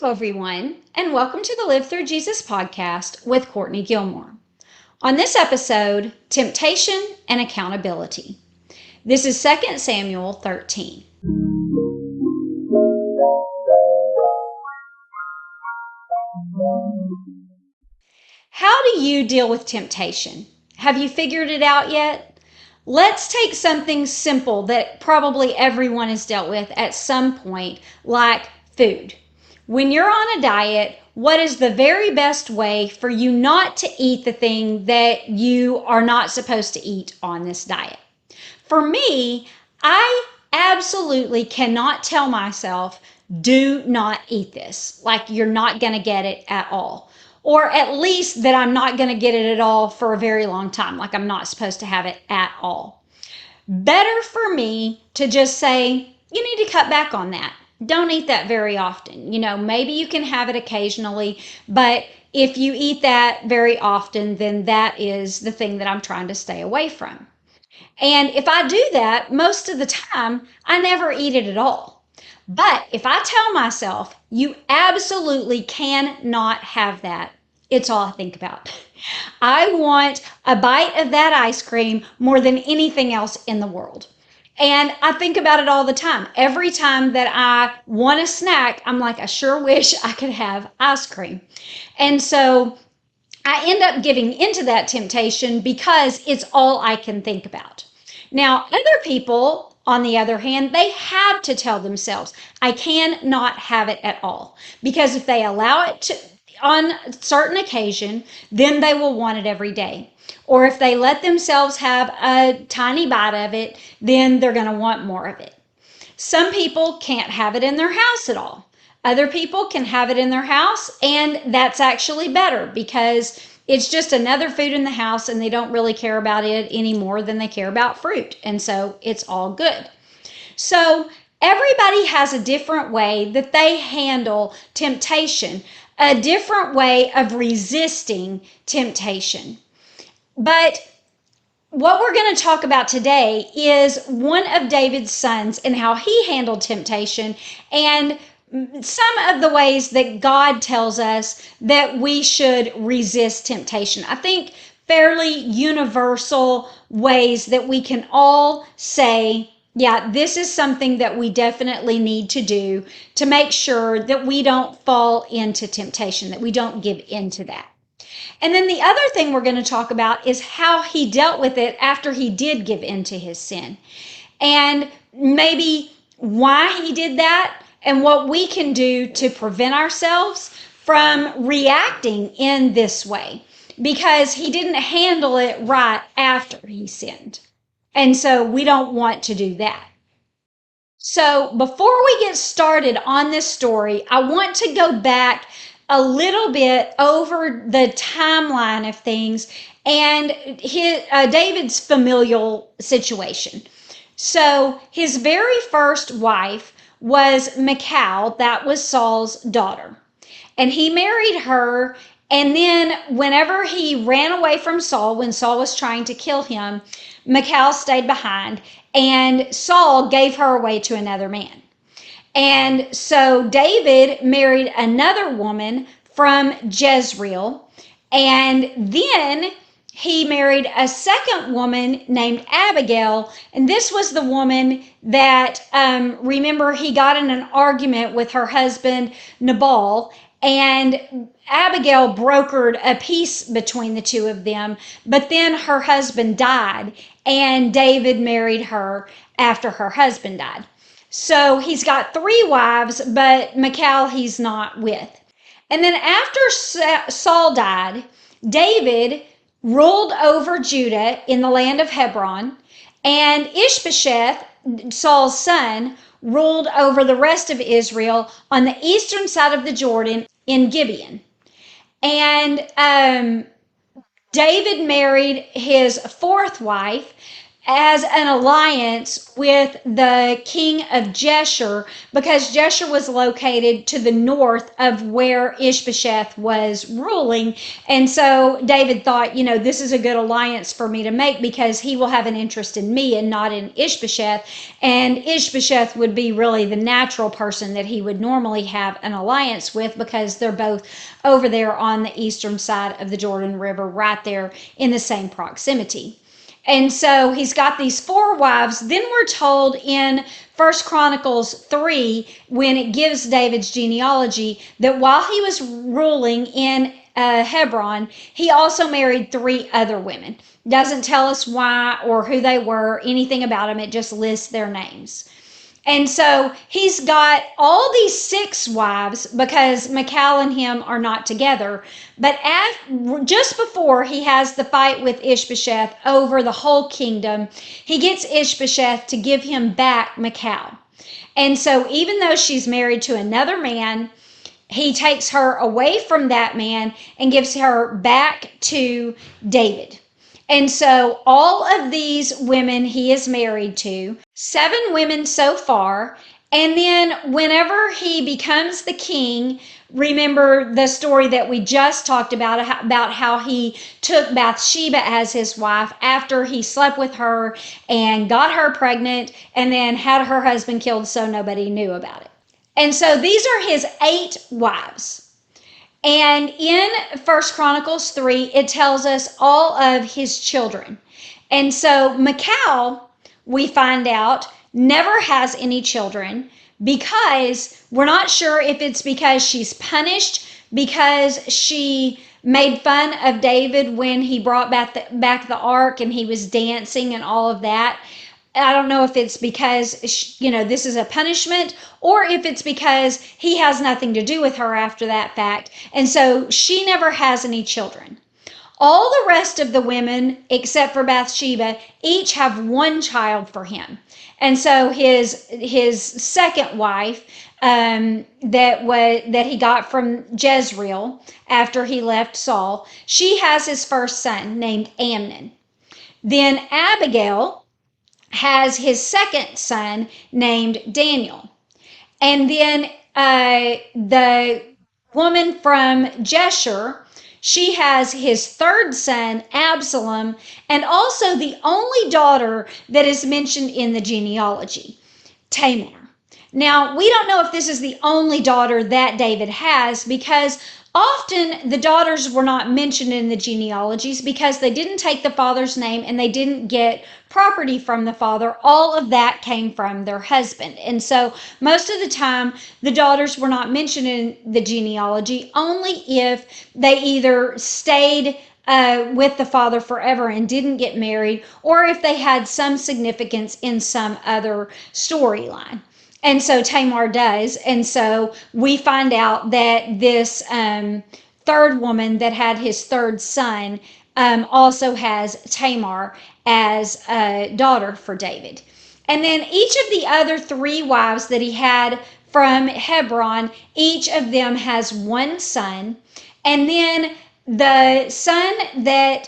Hello, everyone, and welcome to the Live Through Jesus podcast with Courtney Gilmore. On this episode, temptation and accountability. This is 2 Samuel 13. How do you deal with temptation? Have you figured it out yet? Let's take something simple that probably everyone has dealt with at some point, like food. When you're on a diet, what is the very best way for you not to eat the thing that you are not supposed to eat on this diet? For me, I absolutely cannot tell myself, do not eat this. Like you're not going to get it at all. Or at least that I'm not going to get it at all for a very long time. Like I'm not supposed to have it at all. Better for me to just say, you need to cut back on that. Don't eat that very often. Maybe you can have it occasionally, but if you eat that very often, then that is the thing that I'm trying to stay away from. And if I do that, most of the time, I never eat it at all. But if I tell myself, you absolutely cannot have that, it's all I think about. I want a bite of that ice cream more than anything else in the world. And I think about it all the time. Every time that I want a snack, I'm like, I sure wish I could have ice cream. And so I end up giving into that temptation because it's all I can think about. Now, other people, on the other hand, they have to tell themselves, I cannot have it at all. Because if they allow it to, on a certain occasion, then they will want it every day. Or if they let themselves have a tiny bite of it, then they're going to want more of it. Some people can't have it in their house at all. Other people can have it in their house, and that's actually better because it's just another food in the house and they don't really care about it any more than they care about fruit. And so it's all good. So everybody has a different way that they handle temptation, a different way of resisting temptation. But what we're going to talk about today is one of David's sons and how he handled temptation and some of the ways that God tells us that we should resist temptation. I think fairly universal ways that we can all say, yeah, this is something that we definitely need to do to make sure that we don't fall into temptation, that we don't give into that. And then the other thing we're going to talk about is how he dealt with it after he did give in to his sin. And maybe why he did that and what we can do to prevent ourselves from reacting in this way. Because he didn't handle it right after he sinned. And so we don't want to do that. So before we get started on this story, I want to go back a little bit over the timeline of things and David's familial situation. So his very first wife was Michal, that was Saul's daughter. And he married her, and then whenever he ran away from Saul, when Saul was trying to kill him, Michal stayed behind, and Saul gave her away to another man. And so David married another woman from Jezreel, and then he married a second woman named Abigail, and this was the woman that, remember, he got in an argument with her husband Nabal, and Abigail brokered a peace between the two of them, but then her husband died, and David married her after her husband died. So he's got 3 wives, but Michal he's not with. And then after Saul died, David ruled over Judah in the land of Hebron, and Ishbosheth, Saul's son, ruled over the rest of Israel on the eastern side of the Jordan in Gibeon. And David married his 4th wife, as an alliance with the king of Geshur, because Geshur was located to the north of where Ishbosheth was ruling. And so David thought, this is a good alliance for me to make because he will have an interest in me and not in Ishbosheth. And Ishbosheth would be really the natural person that he would normally have an alliance with because they're both over there on the eastern side of the Jordan River, right there in the same proximity. And so he's got these 4 wives. Then we're told in First Chronicles 3, when it gives David's genealogy, that while he was ruling in Hebron, he also married 3 other women. Doesn't tell us why or who they were, anything about them. It just lists their names. And so he's got all these 6 wives because Michal and him are not together. But just before he has the fight with Ishbosheth over the whole kingdom, he gets Ishbosheth to give him back Michal. And so even though she's married to another man, he takes her away from that man and gives her back to David. And so all of these women he is married to, 7 women so far. And then whenever he becomes the king, remember the story that we just talked about how he took Bathsheba as his wife after he slept with her and got her pregnant and then had her husband killed so nobody knew about it. And so these are his 8 wives. And in First Chronicles 3, it tells us all of his children. And so Michal, we find out, never has any children because we're not sure if it's because she's punished because she made fun of David when he brought back the ark and he was dancing and all of that. I don't know if it's because, this is a punishment or if it's because he has nothing to do with her after that fact. And so she never has any children. All the rest of the women, except for Bathsheba, each have 1 child for him. And so his second wife that he got from Jezreel after he left Saul, she has his first son named Amnon. Then Abigail has his second son named Daniel. And then the woman from Jeshur, she has his third son, Absalom, and also the only daughter that is mentioned in the genealogy, Tamar. Now, we don't know if this is the only daughter that David has because often the daughters were not mentioned in the genealogies because they didn't take the father's name and they didn't get property from the father. All of that came from their husband. And so most of the time, the daughters were not mentioned in the genealogy only if they either stayed with the father forever and didn't get married, or if they had some significance in some other storyline. And so Tamar does. And so we find out that this third woman that had his third son also has Tamar as a daughter for David. And then each of the other 3 wives that he had from Hebron, each of them has 1 son. And then the son that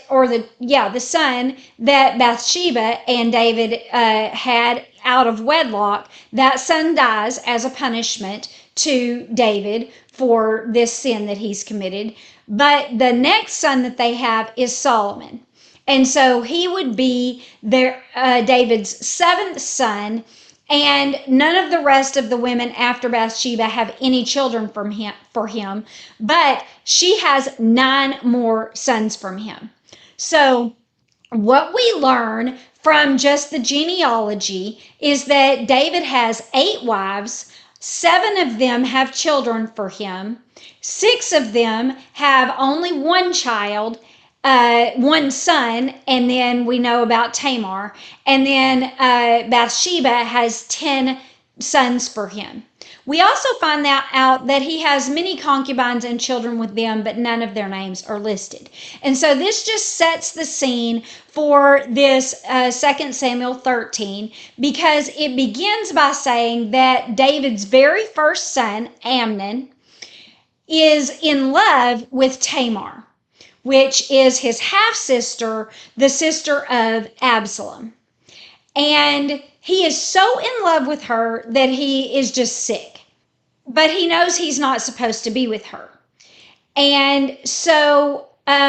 Bathsheba and David had out of wedlock, that son dies as a punishment to David for this sin that he's committed. But the next son that they have is Solomon. And so he would be David's 7th son, and none of the rest of the women after Bathsheba have any children for him, but she has 9 more sons from him. So what we learn from just the genealogy is that David has 8 wives, 7 of them have children for him, 6 of them have only 1 child, 1 son, and then we know about Tamar, and then Bathsheba has 10 sons for him. We also find out that he has many concubines and children with them, but none of their names are listed. And so this just sets the scene for this 2 Samuel 13, because it begins by saying that David's very first son, Amnon, is in love with Tamar, which is his half-sister, the sister of Absalom. And he is so in love with her that he is just sick. But he knows he's not supposed to be with her. And so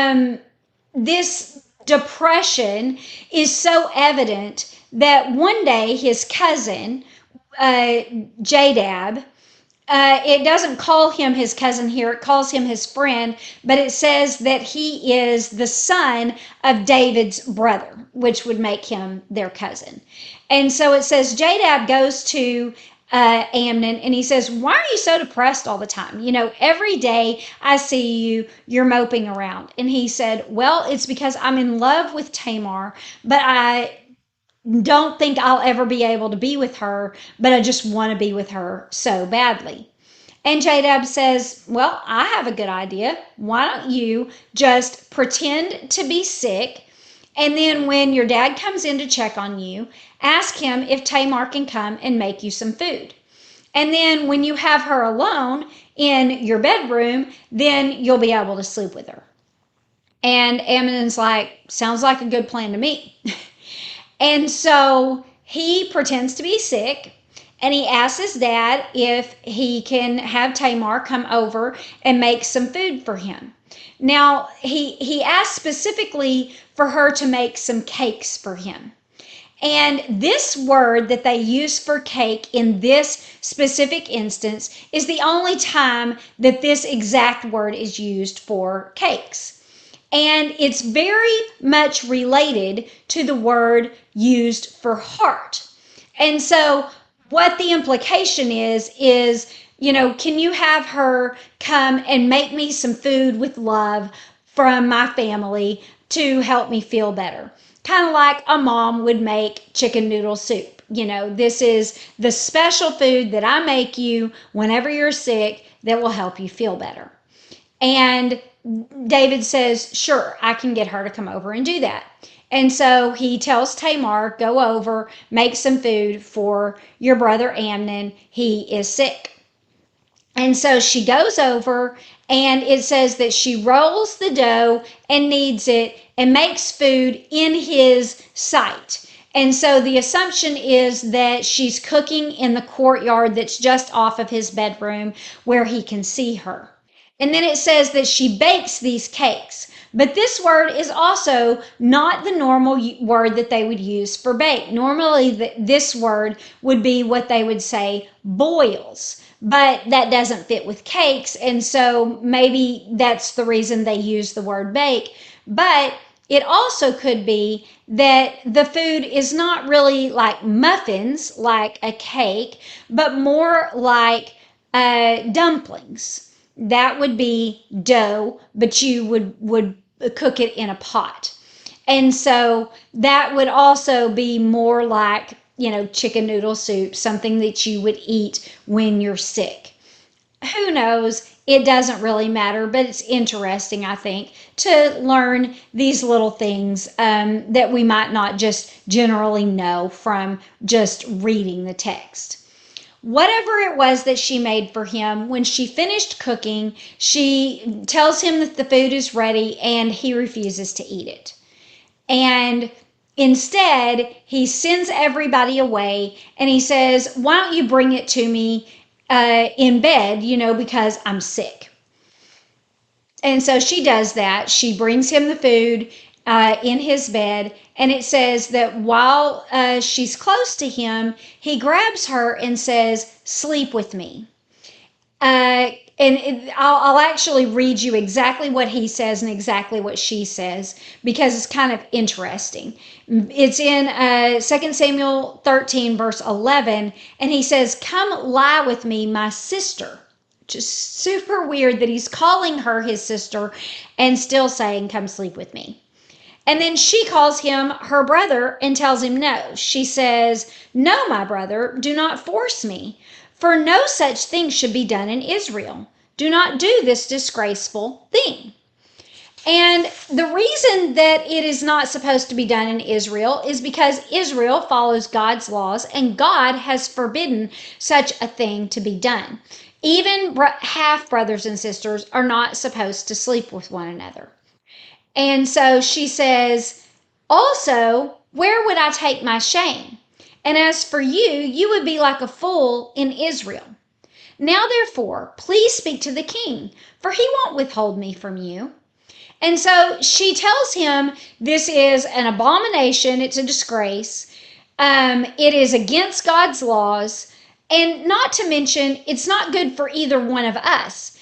this depression is so evident that one day his cousin, Jadab, it doesn't call him his cousin here, it calls him his friend, but it says that he is the son of David's brother, which would make him their cousin. And so it says Jadab goes to Amnon and he says, "Why are you so depressed all the time? You know, every day I see you, you're moping around." And he said, "Well, it's because I'm in love with Tamar, but I don't think I'll ever be able to be with her, but I just want to be with her so badly." And Jadab says, "Well, I have a good idea. Why don't you just pretend to be sick? And then when your dad comes in to check on you, ask him if Tamar can come and make you some food. And then when you have her alone in your bedroom, then you'll be able to sleep with her." And Amnon's like, "Sounds like a good plan to me." And so he pretends to be sick and he asks his dad if he can have Tamar come over and make some food for him. Now, he asked specifically for her to make some cakes for him. And this word that they use for cake in this specific instance is the only time that this exact word is used for cakes. And it's very much related to the word used for heart. And so what the implication is, you know, can you have her come and make me some food with love from my family to help me feel better? Kind of like a mom would make chicken noodle soup. You know, this is the special food that I make you whenever you're sick that will help you feel better. And David says, "Sure, I can get her to come over and do that." And so he tells Tamar, "Go over, make some food for your brother Amnon. He is sick." And so she goes over, and it says that she rolls the dough and kneads it and makes food in his sight. And so the assumption is that she's cooking in the courtyard that's just off of his bedroom where he can see her. And then it says that she bakes these cakes. But this word is also not the normal word that they would use for bake. Normally, this word would be what they would say boils. But that doesn't fit with cakes. And so maybe that's the reason they use the word bake. But it also could be that the food is not really like muffins, like a cake, but more like dumplings. That would be dough, but you would cook it in a pot. And so that would also be more like, you know, chicken noodle soup, something that you would eat when you're sick. Who knows? It doesn't really matter, but it's interesting, I think, to learn these little things that we might not just generally know from just reading the text. Whatever it was that she made for him, when she finished cooking, she tells him that the food is ready and he refuses to eat it. And instead, he sends everybody away and he says, "Why don't you bring it to me in bed, you know, because I'm sick." And so she does that. She brings him the food in his bed. And it says that while she's close to him, he grabs her and says, "Sleep with me." I'll actually read you exactly what he says and exactly what she says because it's kind of interesting. It's in 2 Samuel 13, verse 11, and he says, "Come lie with me, my sister." Just super weird that he's calling her his sister and still saying, "Come sleep with me." And then she calls him her brother and tells him no. She says, "No, my brother, do not force me, for no such thing should be done in Israel. Do not do this disgraceful thing." And the reason that it is not supposed to be done in Israel is because Israel follows God's laws and God has forbidden such a thing to be done. Even half brothers and sisters are not supposed to sleep with one another. And so she says, also, where would I take my shame? And as for you, you would be like a fool in Israel. Now, therefore, please speak to the king, for he won't withhold me from you. And so she tells him this is an abomination, it's a disgrace, it is against God's laws, and not to mention, it's not good for either one of us.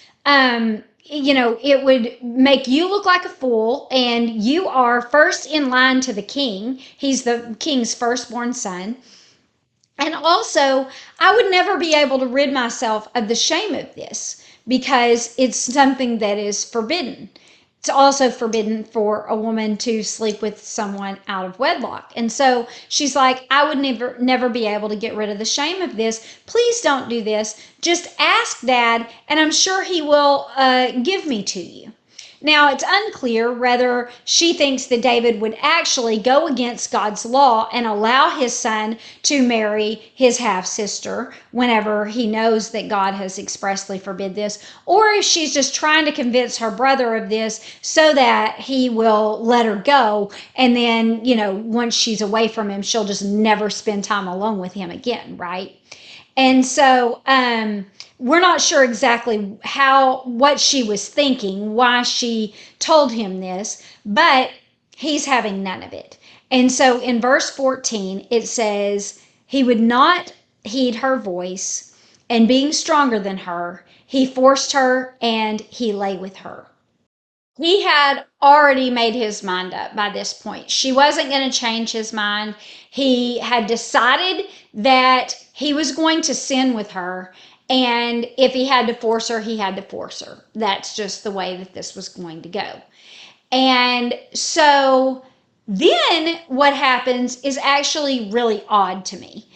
It would make you look like a fool, and you are first in line to the king. He's the king's firstborn son. And also, I would never be able to rid myself of the shame of this because it's something that is forbidden. It's also forbidden for a woman to sleep with someone out of wedlock. And so she's like, I would never be able to get rid of the shame of this. Please don't do this. Just ask Dad, and I'm sure he will give me to you. Now, it's unclear whether she thinks that David would actually go against God's law and allow his son to marry his half-sister whenever he knows that God has expressly forbid this, or if she's just trying to convince her brother of this so that he will let her go, and then, once she's away from him, she'll just never spend time alone with him again, right? And so, we're not sure exactly what she was thinking, why she told him this, but he's having none of it. And so in verse 14, it says, he would not heed her voice, and being stronger than her, he forced her and he lay with her. He had already made his mind up by this point. She wasn't going to change his mind. He had decided that he was going to sin with her. And if he had to force her, he had to force her. That's just the way that this was going to go. And so then what happens is actually really odd to me,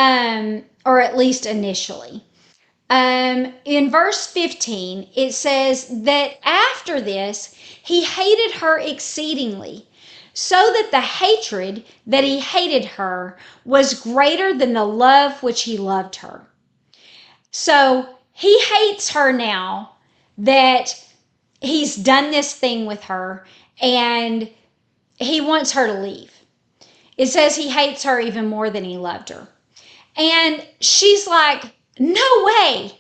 or at least initially. In verse 15, it says that after this, he hated her exceedingly, so that the hatred that he hated her was greater than the love which he loved her. So he hates her now that he's done this thing with her, and he wants her to leave. It says he hates her even more than he loved her. And she's like, no way.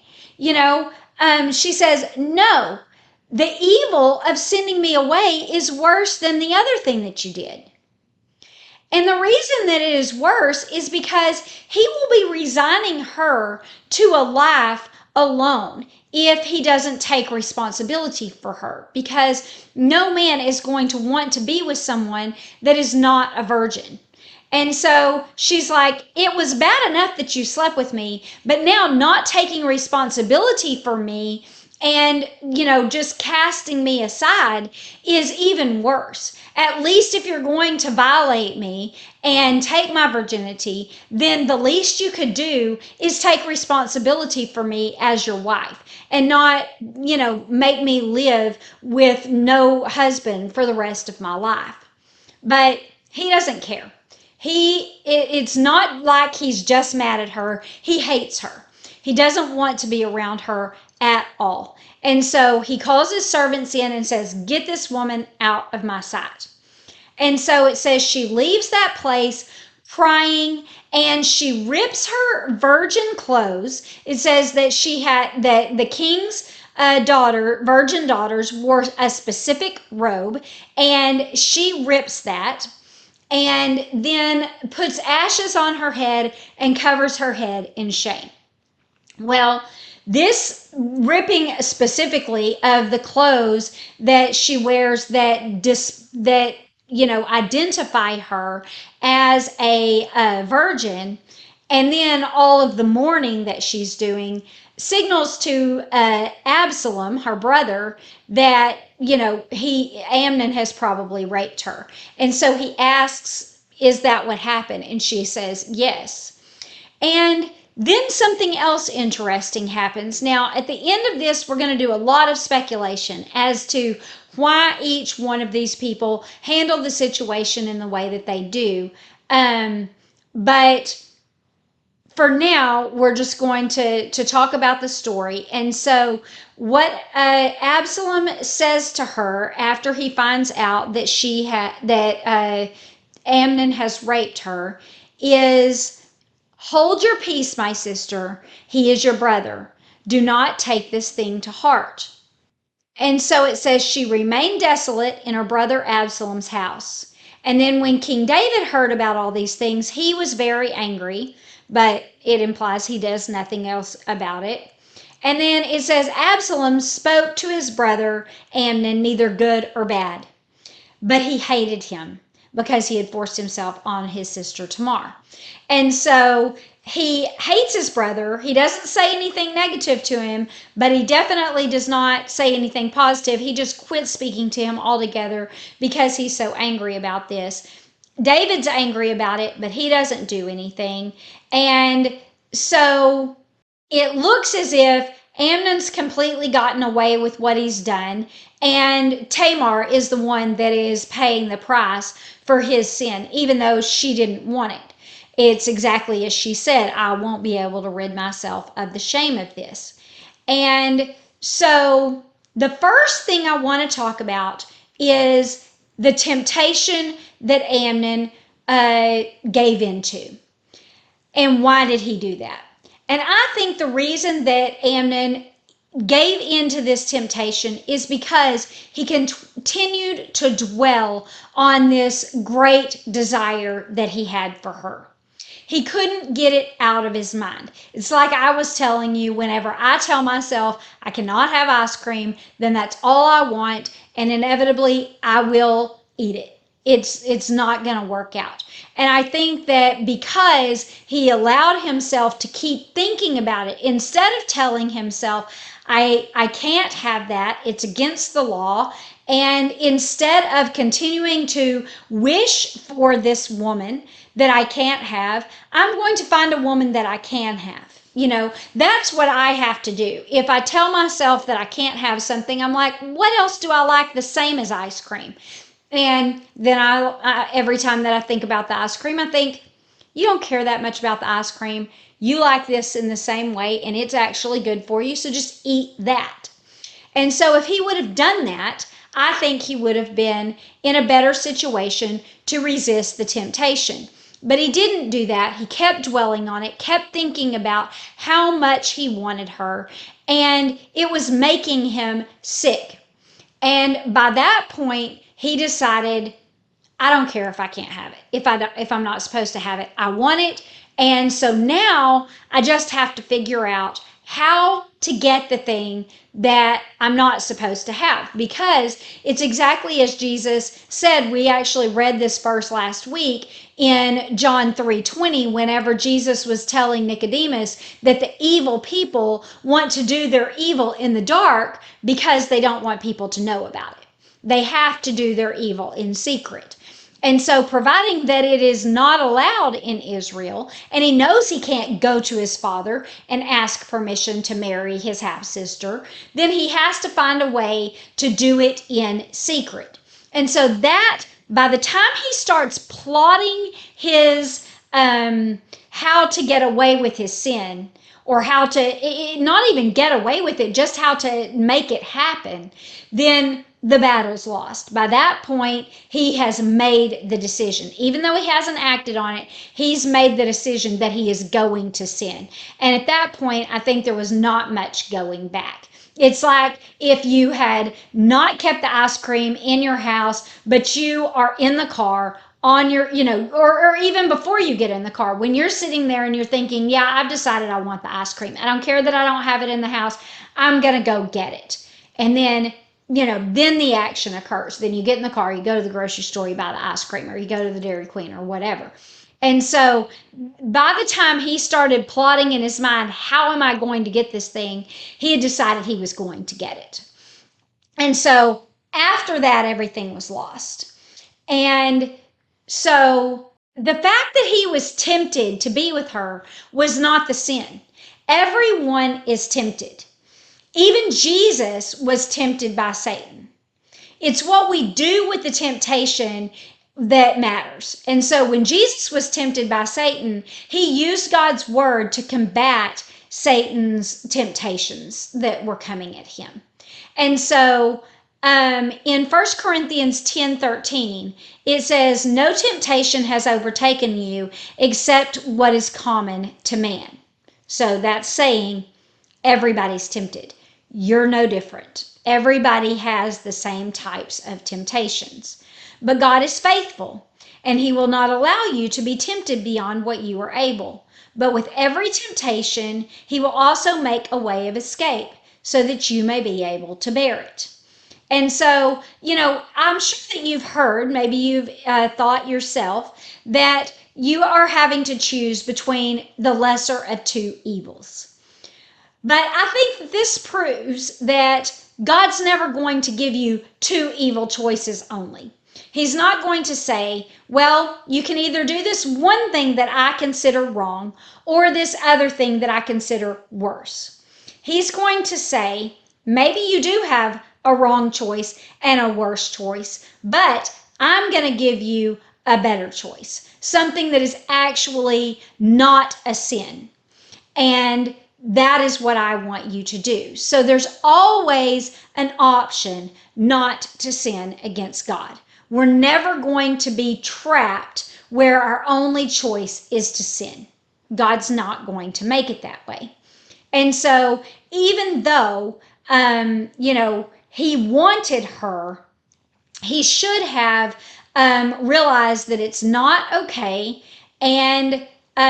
She says, no, the evil of sending me away is worse than the other thing that you did. And the reason that it is worse is because he will be resigning her to a life alone if he doesn't take responsibility for her, because no man is going to want to be with someone that is not a virgin. And so she's like, it was bad enough that you slept with me, but now not taking responsibility for me and, just casting me aside is even worse. At least if you're going to violate me and take my virginity, then the least you could do is take responsibility for me as your wife and not, make me live with no husband for the rest of my life. But he doesn't care. It's not like he's just mad at her. He hates her. He doesn't want to be around her at all. And so he calls his servants in and says, get this woman out of my sight. And so it says she leaves that place crying, and she rips her virgin clothes. It says that that the king's virgin daughters wore a specific robe, and she rips that and then puts ashes on her head and covers her head in shame. Well, this ripping specifically of the clothes that she wears that identify her as a virgin, and then all of the mourning that she's doing signals to Absalom, her brother, that Amnon has probably raped her. And so he asks, is that what happened? And she says, yes. And then something else interesting happens. Now, at the end of this, we're going to do a lot of speculation as to why each one of these people handle the situation in the way that they do. But for now, we're just going to talk about the story. And so what Absalom says to her after he finds out that Amnon has raped her is, hold your peace, my sister. He is your brother. Do not take this thing to heart. And so it says she remained desolate in her brother Absalom's house. And then when King David heard about all these things, he was very angry, but it implies he does nothing else about it. And then it says Absalom spoke to his brother Amnon neither good or bad, but he hated him because he had forced himself on his sister Tamar. And so he hates his brother. He doesn't say anything negative to him, but he definitely does not say anything positive. He just quits speaking to him altogether because he's so angry about this. David's angry about it, but he doesn't do anything. And so it looks as if Amnon's completely gotten away with what he's done, and Tamar is the one that is paying the price for his sin, even though she didn't want it. It's exactly as she said, I won't be able to rid myself of the shame of this. And so the first thing I want to talk about is the temptation that Amnon gave into. And why did he do that? And I think the reason that Amnon gave into this temptation is because he continued to dwell on this great desire that he had for her. He couldn't get it out of his mind. It's like I was telling you, whenever I tell myself I cannot have ice cream, then that's all I want, and inevitably I will eat it. It's not going to work out. And I think that because he allowed himself to keep thinking about it, instead of telling himself, I can't have that, it's against the law, and instead of continuing to wish for this woman that I can't have, I'm going to find a woman that I can have. That's what I have to do. If I tell myself that I can't have something, I'm like, what else do I like the same as ice cream? And then every time that I think about the ice cream, I think, you don't care that much about the ice cream. You like this in the same way, and it's actually good for you, so just eat that. And so if he would have done that, I think he would have been in a better situation to resist the temptation. But he didn't do that. He kept dwelling on it, kept thinking about how much he wanted her, and it was making him sick. And by that point, he decided, I don't care if I can't have it. If I'm not supposed to have it, I want it. And so now I just have to figure out how to get the thing that I'm not supposed to have, because it's exactly as Jesus said. We actually read this verse last week in John 3:20, whenever Jesus was telling Nicodemus that the evil people want to do their evil in the dark because they don't want people to know about it. They have to do their evil in secret. And so, providing that it is not allowed in Israel, and he knows he can't go to his father and ask permission to marry his half-sister, then he has to find a way to do it in secret. And so that, by the time he starts plotting his how to get away with his sin, or how to not even get away with it, just how to make it happen, then the battle's lost. By that point, he has made the decision. Even though he hasn't acted on it, he's made the decision that he is going to sin. And at that point, I think there was not much going back. It's like if you had not kept the ice cream in your house, but you are in the car on your, or even before you get in the car, when you're sitting there and you're thinking, yeah, I've decided I want the ice cream. I don't care that I don't have it in the house. I'm going to go get it. And then then the action occurs. Then you get in the car, you go to the grocery store, you buy the ice cream, or you go to the Dairy Queen or whatever. And so by the time he started plotting in his mind, how am I going to get this thing? He had decided he was going to get it. And so after that, everything was lost. And so the fact that he was tempted to be with her was not the sin. Everyone is tempted. Even Jesus was tempted by Satan. It's what we do with the temptation that matters. And so when Jesus was tempted by Satan, he used God's word to combat Satan's temptations that were coming at him. And so in 1 Corinthians 10:13, it says, "No temptation has overtaken you except what is common to man." So that's saying everybody's tempted. You're no different. Everybody has the same types of temptations. But God is faithful, and He will not allow you to be tempted beyond what you are able. But with every temptation, He will also make a way of escape so that you may be able to bear it. And so, I'm sure that you've heard, maybe you've thought yourself, that you are having to choose between the lesser of two evils. But I think this proves that God's never going to give you two evil choices only. He's not going to say, well, you can either do this one thing that I consider wrong or this other thing that I consider worse. He's going to say, maybe you do have a wrong choice and a worse choice, but I'm going to give you a better choice, something that is actually not a sin. And that is what I want you to do. So there's always an option not to sin against God. We're never going to be trapped where our only choice is to sin. God's not going to make it that way. And so even though, He wanted her, He should have realized that it's not okay. And,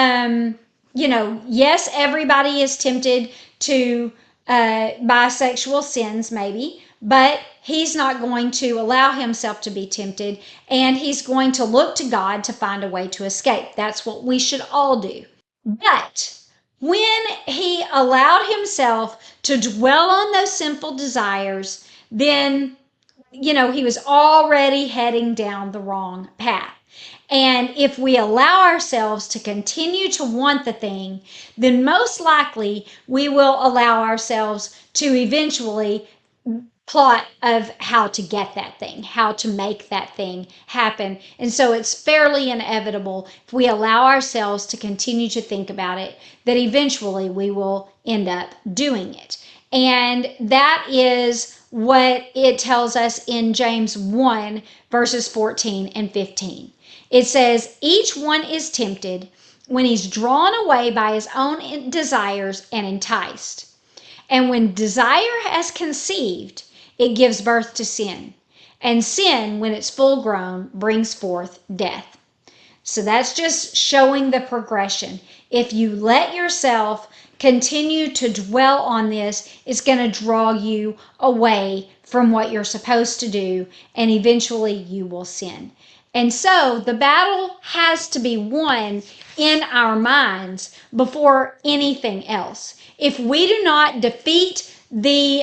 yes, everybody is tempted to by sexual sins, maybe, but He's not going to allow Himself to be tempted, and He's going to look to God to find a way to escape. That's what we should all do. But when He allowed Himself to dwell on those sinful desires, then He was already heading down the wrong path. And if we allow ourselves to continue to want the thing, then most likely we will allow ourselves to eventually plot of how to get that thing, how to make that thing happen. And so it's fairly inevitable, if we allow ourselves to continue to think about it, that eventually we will end up doing it. And that is what it tells us in James 1, verses 14 and 15. It says, "Each one is tempted when he's drawn away by his own desires and enticed. And when desire has conceived, it gives birth to sin. And sin, when it's full grown, brings forth death." So that's just showing the progression. If you let yourself continue to dwell on this, it's going to draw you away from what you're supposed to do, and eventually you will sin. And so the battle has to be won in our minds before anything else. If we do not defeat the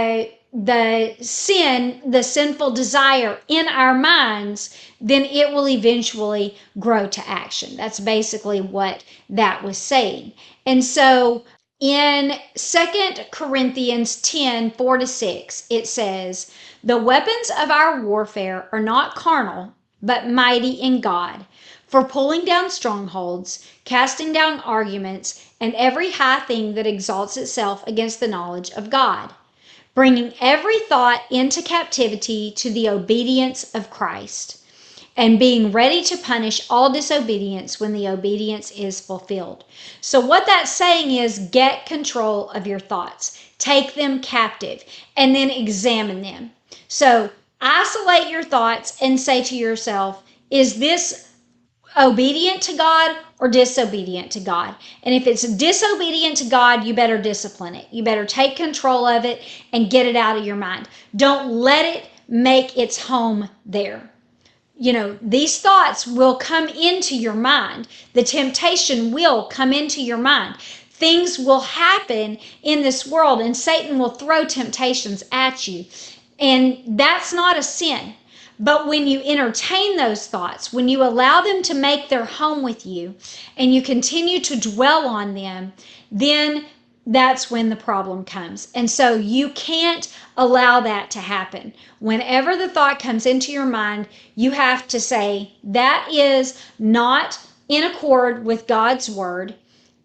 sin, the sinful desire in our minds, then it will eventually grow to action. That's basically what that was saying. And so in 2 Corinthians 10, 4-6, it says, "The weapons of our warfare are not carnal, but mighty in God, for pulling down strongholds, casting down arguments, and every high thing that exalts itself against the knowledge of God, bringing every thought into captivity to the obedience of Christ, and being ready to punish all disobedience when the obedience is fulfilled." So what that's saying is, get control of your thoughts, take them captive, and then examine them. So isolate your thoughts and say to yourself, is this obedient to God or disobedient to God? And if it's disobedient to God, you better discipline it. You better take control of it and get it out of your mind. Don't let it make its home there. These thoughts will come into your mind. The temptation will come into your mind. Things will happen in this world, and Satan will throw temptations at you. And that's not a sin. But when you entertain those thoughts, when you allow them to make their home with you, and you continue to dwell on them, then that's when the problem comes. And so you can't allow that to happen. Whenever the thought comes into your mind, you have to say, that is not in accord with God's word.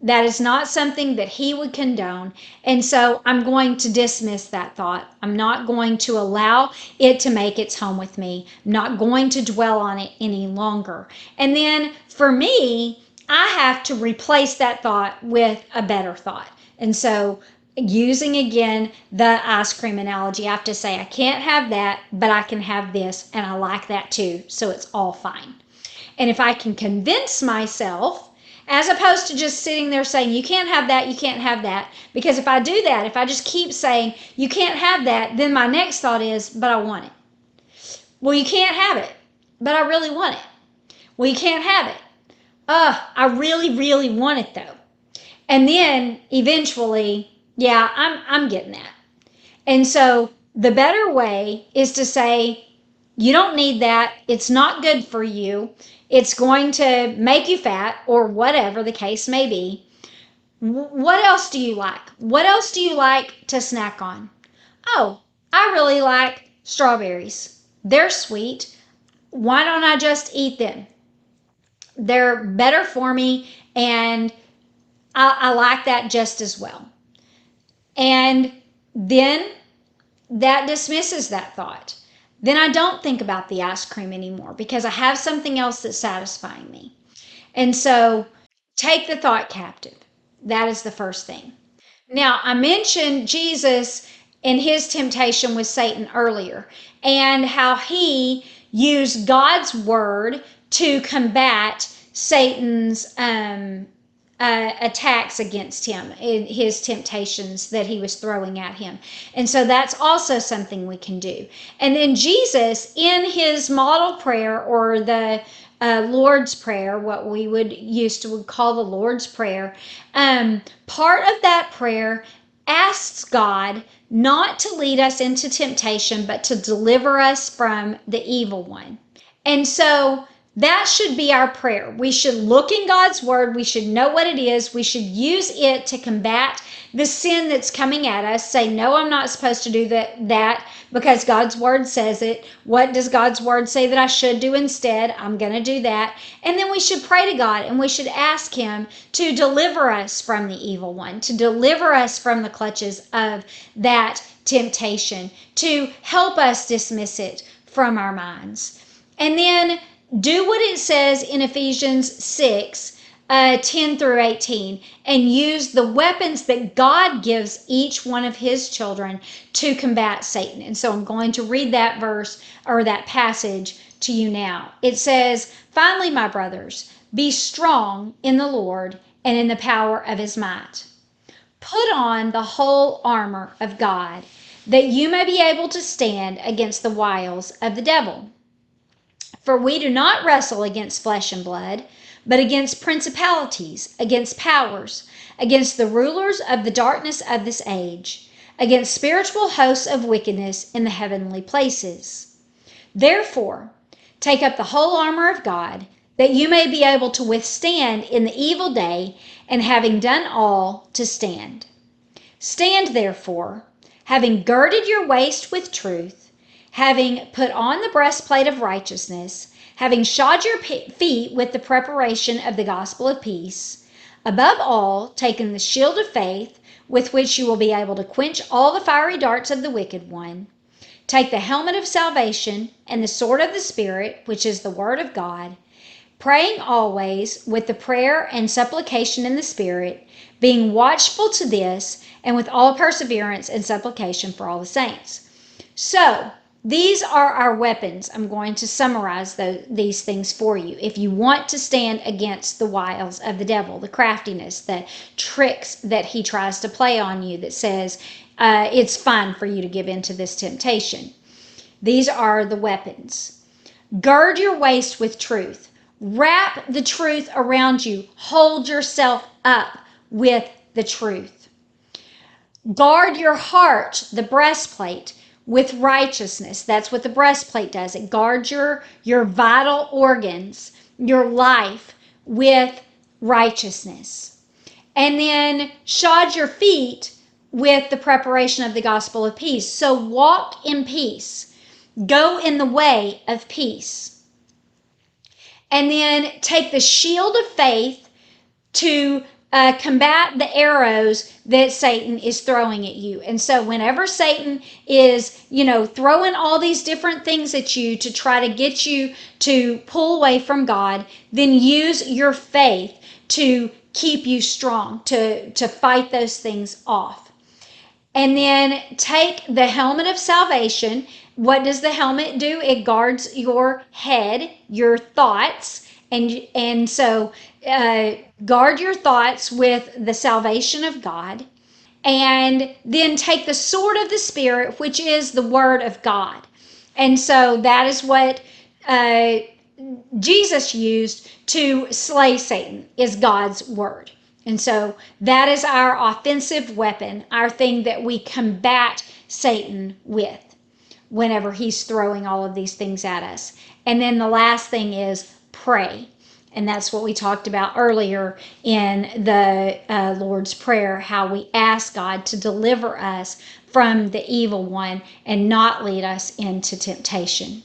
That is not something that he would condone. And so I'm going to dismiss that thought. I'm not going to allow it to make its home with me. I'm not going to dwell on it any longer. And then for me, I have to replace that thought with a better thought. And so using again the ice cream analogy, I have to say, I can't have that, but I can have this, and I like that too. So it's all fine. And if I can convince myself, as opposed to just sitting there saying, you can't have that, you can't have that. Because if I do that, if I just keep saying, you can't have that, then my next thought is, but I want it. Well, you can't have it, but I really want it. Well, you can't have it. I really, really want it though. And then eventually, yeah, I'm getting that. And so the better way is to say, you don't need that. It's not good for you. It's going to make you fat, or whatever the case may be. What else do you like? What else do you like to snack on? Oh, I really like strawberries. They're sweet. Why don't I just eat them? They're better for me, and I like that just as well. And then that dismisses that thought. Then I don't think about the ice cream anymore because I have something else that's satisfying me. And so take the thought captive. That is the first thing. Now, I mentioned Jesus and his temptation with Satan earlier, and how he used God's word to combat Satan's attacks against him, in his temptations that he was throwing at him. And so that's also something we can do. And then Jesus, in his model prayer, or the Lord's Prayer, what we would call the Lord's Prayer, part of that prayer asks God not to lead us into temptation, but to deliver us from the evil one. And so that should be our prayer. We should look in God's word. We should know what it is. We should use it to combat the sin that's coming at us. Say, no, I'm not supposed to do that because God's word says it. What does God's word say that I should do instead? I'm going to do that. And then we should pray to God, and we should ask him to deliver us from the evil one, to deliver us from the clutches of that temptation, to help us dismiss it from our minds. And then do what it says in Ephesians 6, 10 through 18, and use the weapons that God gives each one of his children to combat Satan. And so I'm going to read that verse, or that passage, to you now. It says, "Finally, my brothers, be strong in the Lord and in the power of his might. Put on the whole armor of God, that you may be able to stand against the wiles of the devil. For we do not wrestle against flesh and blood, but against principalities, against powers, against the rulers of the darkness of this age, against spiritual hosts of wickedness in the heavenly places. Therefore, take up the whole armor of God, that you may be able to withstand in the evil day, and having done all, to stand. Stand therefore, having girded your waist with truth, having put on the breastplate of righteousness, having shod your feet with the preparation of the gospel of peace, above all, taking the shield of faith, with which you will be able to quench all the fiery darts of the wicked one. Take the helmet of salvation and the sword of the Spirit, which is the word of God, praying always with the prayer and supplication in the Spirit, being watchful to this, and with all perseverance and supplication for all the saints." So, these are our weapons. I'm going to summarize these things for you. If you want to stand against the wiles of the devil, the craftiness, the tricks that he tries to play on you that says it's fine for you to give in to this temptation, these are the weapons. Gird your waist with truth. Wrap the truth around you. Hold yourself up with the truth. Guard your heart, the breastplate, with righteousness. That's what the breastplate does. It guards your vital organs, your life, with righteousness. And then shod your feet with the preparation of the gospel of peace. So walk in peace. Go in the way of peace. And then take the shield of faith to combat the arrows that Satan is throwing at you. And so whenever Satan is, throwing all these different things at you to try to get you to pull away from God, then use your faith to keep you strong, to fight those things off. And then take the helmet of salvation. What does the helmet do? It guards your head, your thoughts. And so guard your thoughts with the salvation of God. And then take the sword of the Spirit, which is the word of God. And so that is what Jesus used to slay Satan, is God's word. And so that is our offensive weapon, our thing that we combat Satan with whenever he's throwing all of these things at us. And then the last thing is pray. And that's what we talked about earlier in the Lord's Prayer, how we ask God to deliver us from the evil one and not lead us into temptation.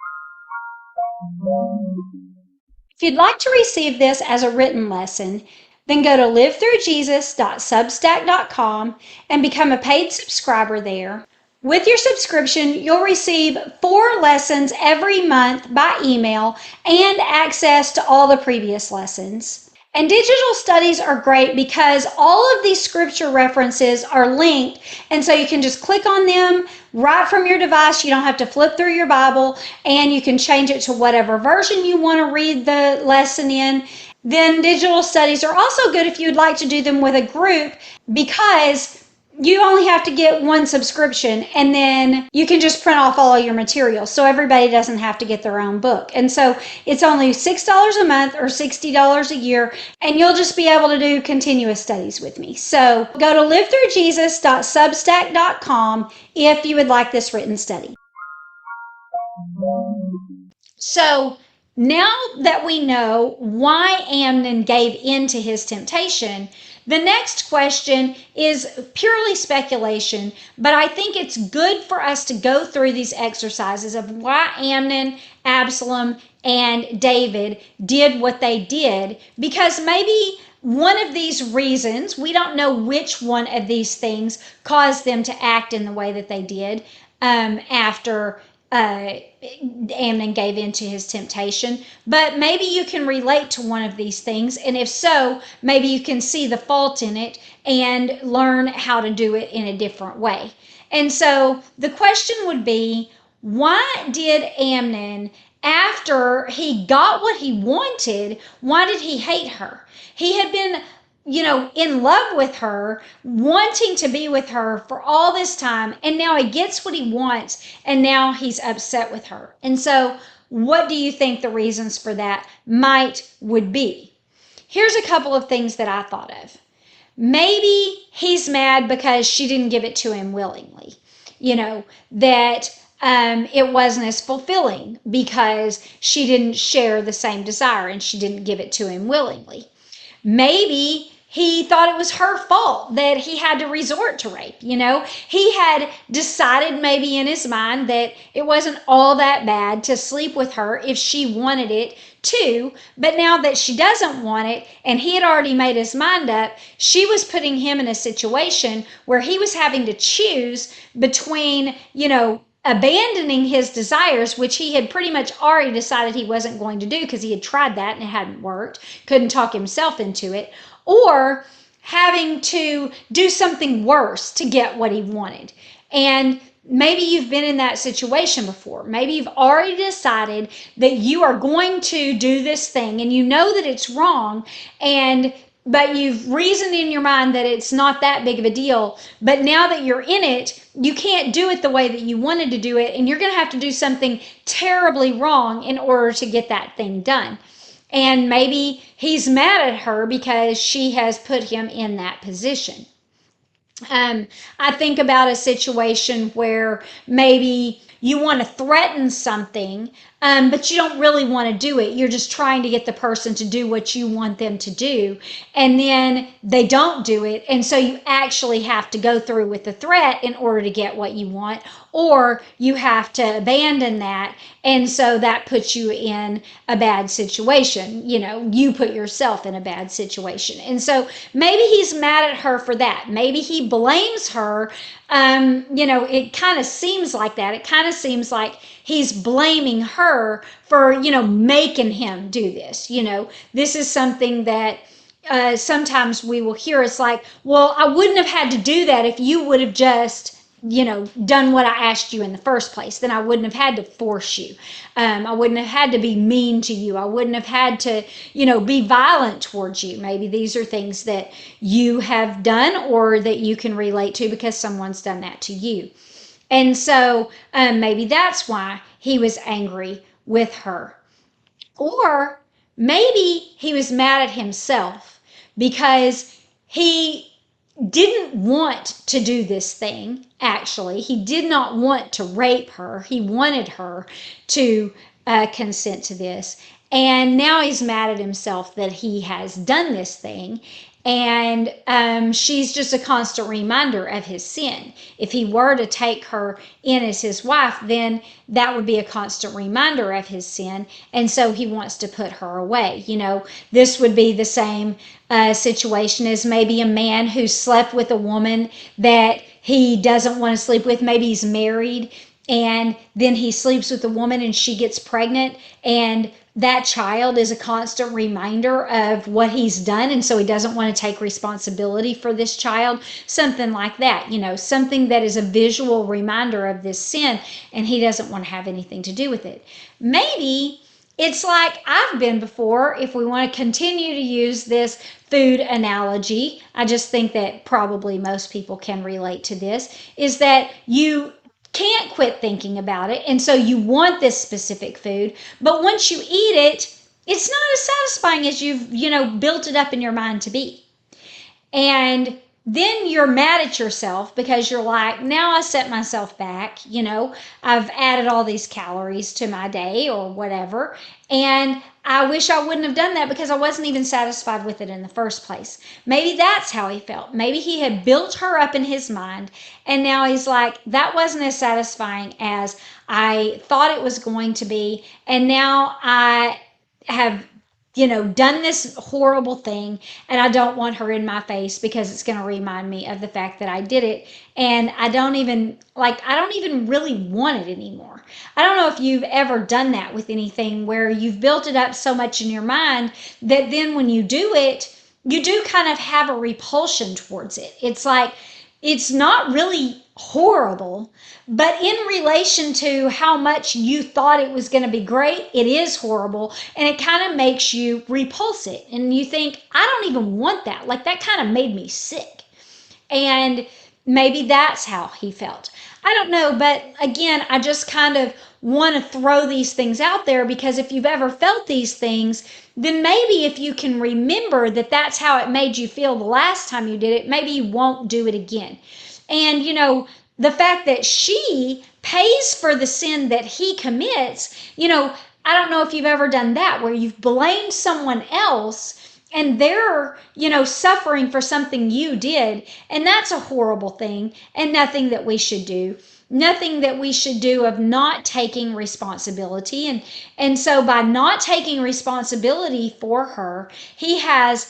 If you'd like to receive this as a written lesson, then go to livethroughjesus.substack.com and become a paid subscriber there. With your subscription, you'll receive 4 lessons every month by email and access to all the previous lessons. And digital studies are great because all of these scripture references are linked, and so you can just click on them right from your device. You don't have to flip through your Bible, and you can change it to whatever version you want to read the lesson in. Then digital studies are also good if you'd like to do them with a group, because you only have to get 1 subscription, and then you can just print off all of your materials, so everybody doesn't have to get their own book. And so it's only $6 a month or $60 a year, and you'll just be able to do continuous studies with me. So go to livethroughjesus.substack.com if you would like this written study. So now that we know why Amnon gave in to his temptation, the next question is purely speculation, but I think it's good for us to go through these exercises of why Amnon, Absalom, and David did what they did, because maybe one of these reasons, we don't know which one of these things caused them to act in the way that they did after Amnon gave in to his temptation, but maybe you can relate to one of these things, and if so, maybe you can see the fault in it and learn how to do it in a different way. And so the question would be, why did Amnon, after he got what he wanted, why did he hate her? He had been in love with her, wanting to be with her for all this time, and now he gets what he wants, and now he's upset with her. And so what do you think the reasons for that would be? Here's a couple of things that I thought of. Maybe he's mad because she didn't give it to him willingly. That it wasn't as fulfilling because she didn't share the same desire and she didn't give it to him willingly. Maybe he thought it was her fault that he had to resort to rape. He had decided maybe in his mind that it wasn't all that bad to sleep with her if she wanted it too. But now that she doesn't want it and he had already made his mind up, she was putting him in a situation where he was having to choose between, abandoning his desires, which he had pretty much already decided he wasn't going to do because he had tried that and it hadn't worked, couldn't talk himself into it, or having to do something worse to get what he wanted. And maybe you've been in that situation before. Maybe you've already decided that you are going to do this thing and you know that it's wrong, but you've reasoned in your mind that it's not that big of a deal. But now that you're in it, you can't do it the way that you wanted to do it, and you're going to have to do something terribly wrong in order to get that thing done. And maybe he's mad at her because she has put him in that position. I think about a situation where maybe you want to threaten something, but you don't really want to do it. You're just trying to get the person to do what you want them to do. And then they don't do it. And so you actually have to go through with the threat in order to get what you want, or you have to abandon that. And so that puts you in a bad situation. You put yourself in a bad situation. And so maybe he's mad at her for that. Maybe he blames her. It kind of seems like that. It kind of seems like he's blaming her for, making him do this. This is something that sometimes we will hear. It's like, well, I wouldn't have had to do that if you would have just done what I asked you in the first place. Then I wouldn't have had to force you. I wouldn't have had to be mean to you. I wouldn't have had to, be violent towards you. Maybe these are things that you have done or that you can relate to because someone's done that to you. And so maybe that's why he was angry with her. Or maybe he was mad at himself because he didn't want to do this thing. Actually, he did not want to rape her. He wanted her to consent to this. And now he's mad at himself that he has done this thing. And she's just a constant reminder of his sin. If he were to take her in as his wife, then that would be a constant reminder of his sin. And so he wants to put her away. This would be the same situation as maybe a man who slept with a woman that he doesn't want to sleep with. Maybe he's married and then he sleeps with a woman and she gets pregnant, and that child is a constant reminder of what he's done, and so he doesn't want to take responsibility for this child. Something like that, something that is a visual reminder of this sin, and he doesn't want to have anything to do with it. Maybe it's like I've been before. If we want to continue to use this food analogy, I just think that probably most people can relate to this, is that you can't quit thinking about it, and so you want this specific food, but once you eat it, it's not as satisfying as you've built it up in your mind to be. And then you're mad at yourself because you're like, now I set myself back, I've added all these calories to my day or whatever, and I wish I wouldn't have done that because I wasn't even satisfied with it in the first place. Maybe that's how he felt. Maybe he had built her up in his mind, and now he's like, that wasn't as satisfying as I thought it was going to be, and now I have done this horrible thing, and I don't want her in my face because it's going to remind me of the fact that I did it. And I don't even really want it anymore. I don't know if you've ever done that with anything where you've built it up so much in your mind that then when you do it, you do kind of have a repulsion towards it. It's like, it's not really horrible, but in relation to how much you thought it was going to be great, it is horrible, and it kind of makes you repulse it, and you think, I don't even want that. Like, that kind of made me sick. And maybe that's how he felt. I don't know, but again, I just kind of want to throw these things out there because if you've ever felt these things, then maybe if you can remember that that's how it made you feel the last time you did it, maybe you won't do it again. And, the fact that she pays for the sin that he commits, I don't know if you've ever done that where you've blamed someone else and they're, suffering for something you did. And that's a horrible thing and nothing that we should do. Nothing that we should do of not taking responsibility. And so by not taking responsibility for her, he has,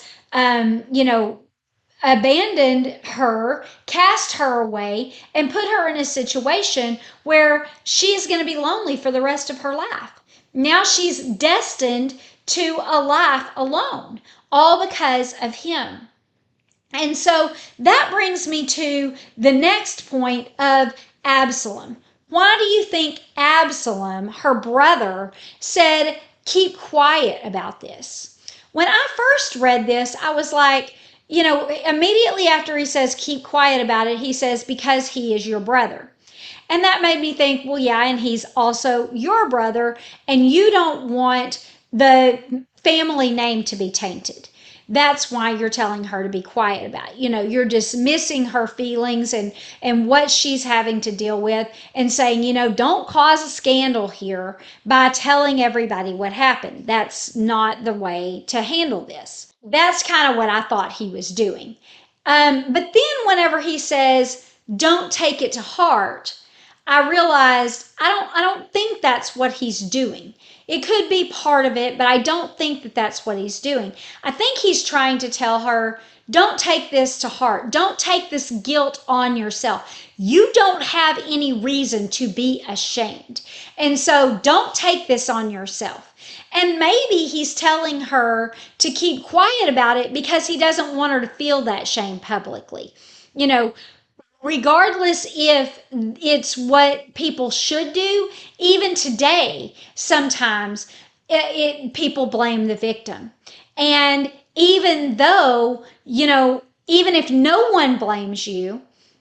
abandoned her, cast her away, and put her in a situation where she's going to be lonely for the rest of her life. Now she's destined to a life alone, all because of him. And so that brings me to the next point of Absalom. Why do you think Absalom, her brother, said, keep quiet about this? When I first read this, I was like, immediately after he says, keep quiet about it, he says, because he is your brother. And that made me think, well, yeah, and he's also your brother, and you don't want the family name to be tainted. that's why you're telling her to be quiet about it. You're dismissing her feelings and what she's having to deal with, and saying, don't cause a scandal here by telling everybody what happened. That's not the way to handle this. That's kind of what I thought he was doing. But then whenever he says, don't take it to heart, I realized I don't think that's what he's doing. It could be part of it, but I don't think that that's what he's doing. I think he's trying to tell her, don't take this to heart. Don't take this guilt on yourself. You don't have any reason to be ashamed. And so don't take this on yourself. And maybe he's telling her to keep quiet about it because he doesn't want her to feel that shame publicly. You know, Regardless if it's what people should do, even today, sometimes people blame the victim. And even though, even if no one blames you,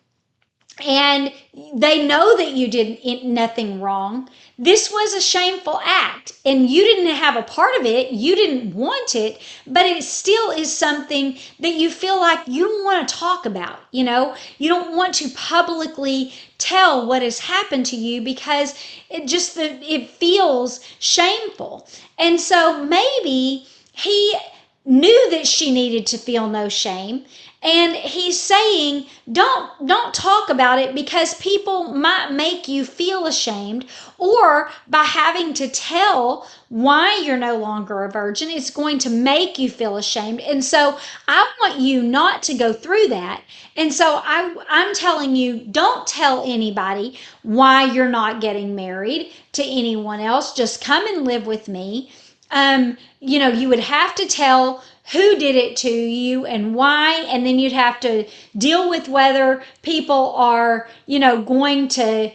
and they know that you did nothing wrong, this was a shameful act and you didn't have a part of it, you didn't want it, but it still is something that you feel like you don't want to talk about. You don't want to publicly tell what has happened to you because it feels shameful. And so maybe he knew that she needed to feel no shame, and he's saying, don't talk about it because people might make you feel ashamed, or by having to tell why you're no longer a virgin, it's going to make you feel ashamed. And so I want you not to go through that. And so I'm telling you, don't tell anybody why you're not getting married to anyone else. Just come and live with me. You would have to tell who did it to you and why, and then you'd have to deal with whether people are, going to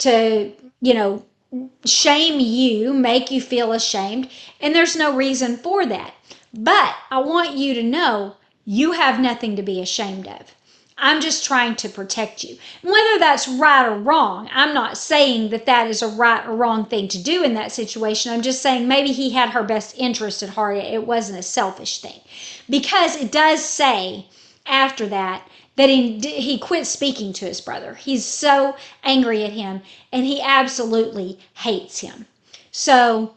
shame you, make you feel ashamed, and there's no reason for that. But I want you to know you have nothing to be ashamed of. I'm just trying to protect you. Whether that's right or wrong, I'm not saying that that is a right or wrong thing to do in that situation. I'm just saying maybe he had her best interest at heart. It wasn't a selfish thing. Because it does say after that he quit speaking to his brother. He's so angry at him and he absolutely hates him. So,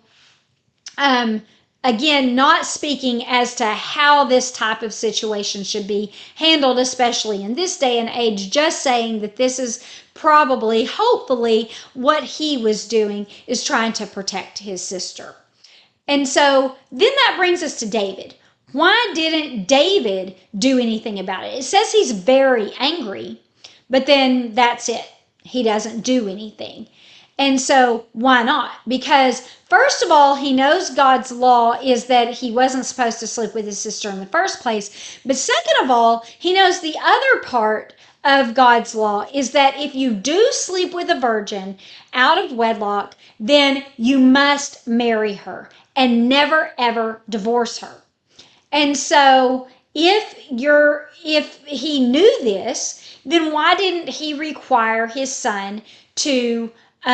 again, not speaking as to how this type of situation should be handled, especially in this day and age, just saying that this is probably, hopefully, what he was doing is trying to protect his sister. And so then that brings us to David. Why didn't David do anything about it? It says he's very angry, but then that's it. He doesn't do anything. And so why not? Because first of all, he knows God's law is that he wasn't supposed to sleep with his sister in the first place. But second of all, he knows the other part of God's law is that if you do sleep with a virgin out of wedlock, then you must marry her and never ever divorce her. And so if he knew this, then why didn't he require his son to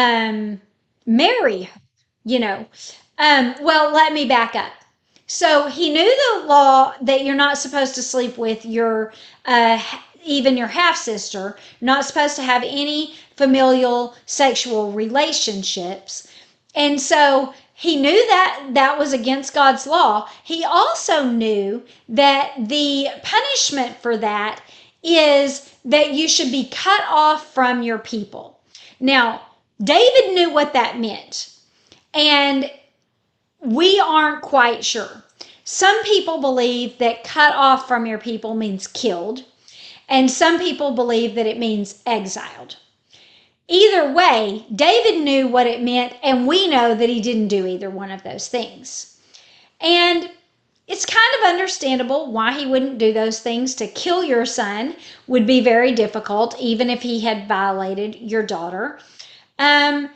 marry her? Well, let me back up. So he knew the law that you're not supposed to sleep with your even your half sister. You're not supposed to have any familial sexual relationships. And so he knew that that was against God's law. He also knew that the punishment for that is that you should be cut off from your people. Now, David knew what that meant, and we aren't quite sure. Some people believe that cut off from your people means killed, and some people believe that it means exiled. Either way, David knew what it meant, and we know that he didn't do either one of those things. And it's kind of understandable why he wouldn't do those things. To kill your son would be very difficult, even if he had violated your daughter. And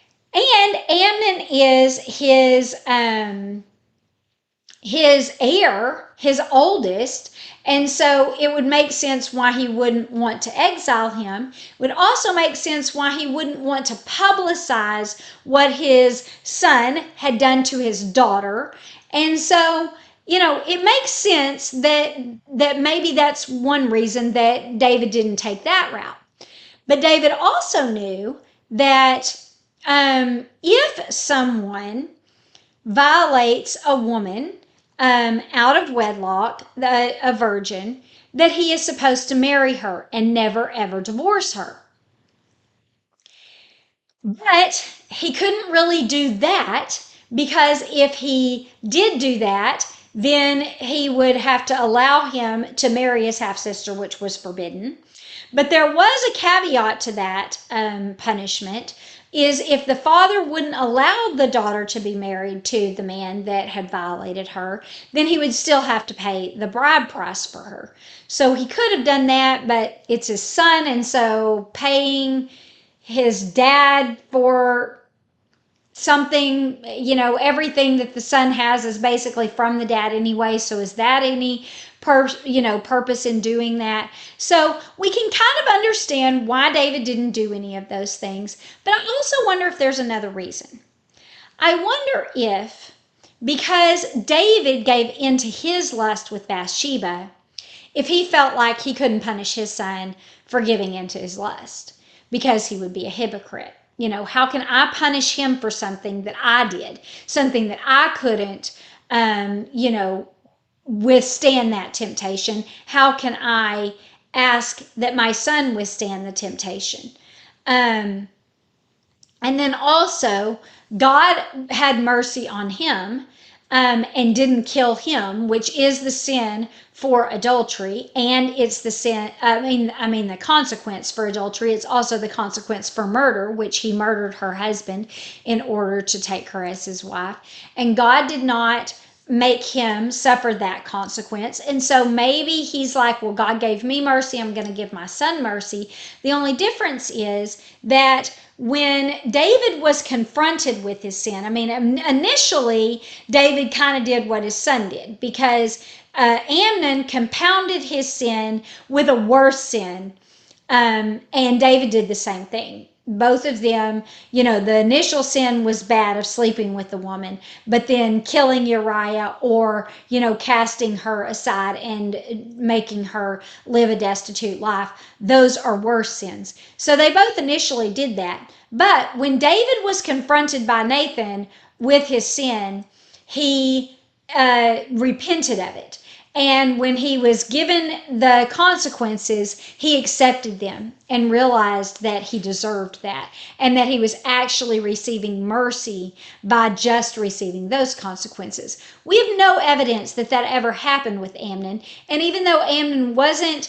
Amnon is his heir, his oldest, and so it would make sense why he wouldn't want to exile him. It would also make sense why he wouldn't want to publicize what his son had done to his daughter. And so it makes sense that maybe that's one reason that David didn't take that route. But David also knew that if someone violates a woman out of wedlock, a virgin, that he is supposed to marry her and never ever divorce her. But he couldn't really do that, because if he did do that, then he would have to allow him to marry his half sister, which was forbidden. But there was a caveat to that punishment, is if the father wouldn't allow the daughter to be married to the man that had violated her, then he would still have to pay the bride price for her. So he could have done that, but it's his son, and so paying his dad for something, everything that the son has is basically from the dad anyway. So is that any purpose in doing that? So we can kind of understand why David didn't do any of those things. But I also wonder if there's another reason. I wonder if, because David gave into his lust with Bathsheba, if he felt like he couldn't punish his son for giving into his lust, because he would be a hypocrite. How can I punish him for something that I did, something that I couldn't, withstand that temptation? How can I ask that my son withstand the temptation? And then also, God had mercy on him and didn't kill him, which is the sin for adultery, and it's the sin. The consequence for adultery. It's also the consequence for murder, which he murdered her husband in order to take her as his wife. And God did not make him suffer that consequence. And so maybe he's like, well, God gave me mercy, I'm going to give my son mercy. The only difference is that when David was confronted with his sin, initially David kind of did what his son did, because Amnon compounded his sin with a worse sin, and David did the same thing. Both of them, the initial sin was bad of sleeping with the woman, but then killing Uriah, or, casting her aside and making her live a destitute life, those are worse sins. So they both initially did that. But when David was confronted by Nathan with his sin, he repented of it. And when he was given the consequences, he accepted them and realized that he deserved that, and that he was actually receiving mercy by just receiving those consequences. We have no evidence that that ever happened with Amnon. And even though Amnon wasn't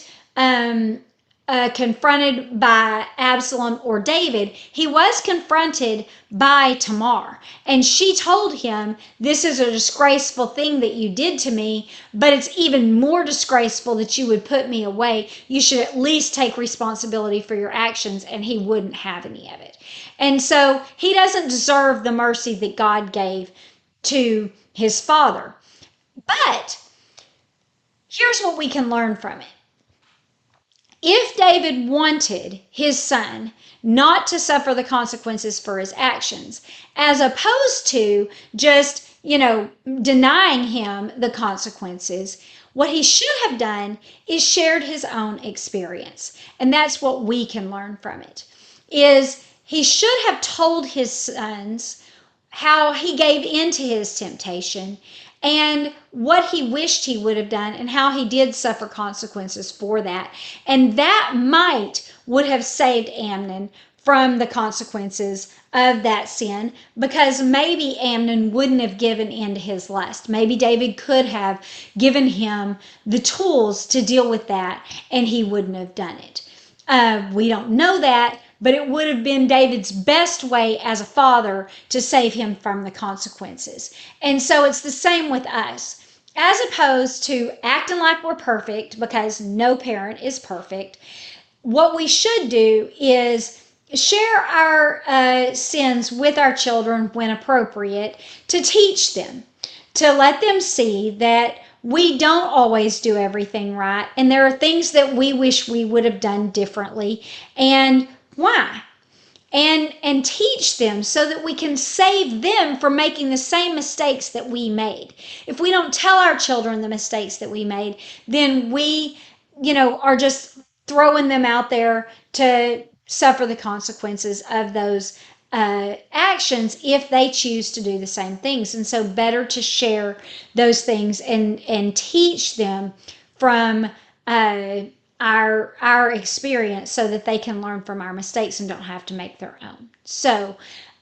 confronted by Absalom or David, he was confronted by Tamar. And she told him, this is a disgraceful thing that you did to me, but it's even more disgraceful that you would put me away. You should at least take responsibility for your actions. And he wouldn't have any of it. And so he doesn't deserve the mercy that God gave to his father. But here's what we can learn from it. If David wanted his son not to suffer the consequences for his actions, as opposed to just, denying him the consequences, what he should have done is shared his own experience. And that's what we can learn from it, is he should have told his sons how he gave into his temptation and what he wished he would have done, and how he did suffer consequences for that. And that would have saved Amnon from the consequences of that sin, because maybe Amnon wouldn't have given in to his lust. Maybe David could have given him the tools to deal with that, and he wouldn't have done it. We don't know that, but it would have been David's best way as a father to save him from the consequences. And so it's the same with us. As opposed to acting like we're perfect, because no parent is perfect, what we should do is share our sins with our children when appropriate, to teach them, to let them see that we don't always do everything right, and there are things that we wish we would have done differently, and why. and teach them so that we can save them from making the same mistakes that we made. If we don't tell our children the mistakes that we made, then we, are just throwing them out there to suffer the consequences of those actions if they choose to do the same things. And so better to share those things and teach them from our experience so that they can learn from our mistakes and don't have to make their own. So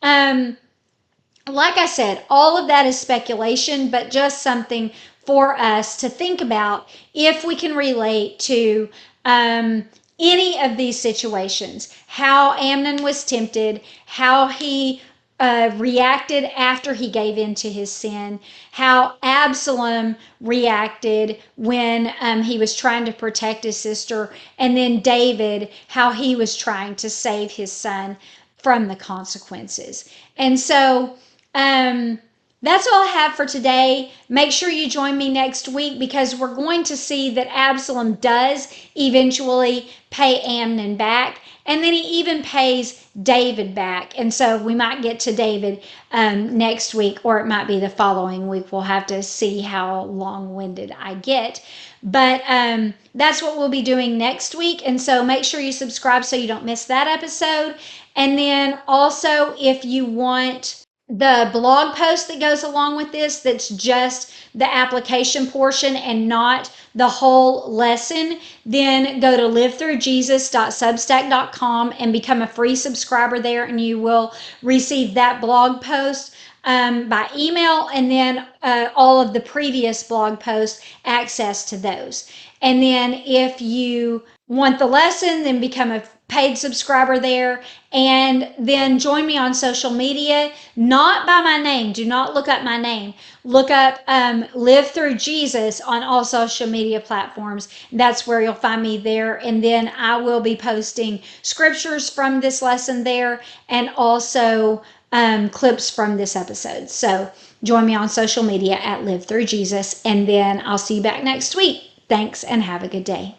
like I said, all of that is speculation, but just something for us to think about if we can relate to any of these situations. How Amnon was tempted, how he reacted after he gave in to his sin, how Absalom reacted when he was trying to protect his sister, and then David, how he was trying to save his son from the consequences. And so, that's all I have for today. Make sure you join me next week because we're going to see that Absalom does eventually pay Amnon back, and then he even pays David back. And so we might get to David next week, or it might be the following week. We'll have to see how long-winded I get. But that's what we'll be doing next week. And so make sure you subscribe so you don't miss that episode. And then also, if you want the blog post that goes along with this, that's just the application portion and not the whole lesson, then go to livethroughjesus.substack.com and become a free subscriber there, and you will receive that blog post by email, and then all of the previous blog posts, access to those. And then if you want the lesson, then become a paid subscriber there, and then join me on social media, not by my name. Do not look up my name. Look up Live Through Jesus on all social media platforms. That's where you'll find me there. And then I will be posting scriptures from this lesson there, and also clips from this episode. So join me on social media at Live Through Jesus, and then I'll see you back next week. Thanks, and have a good day.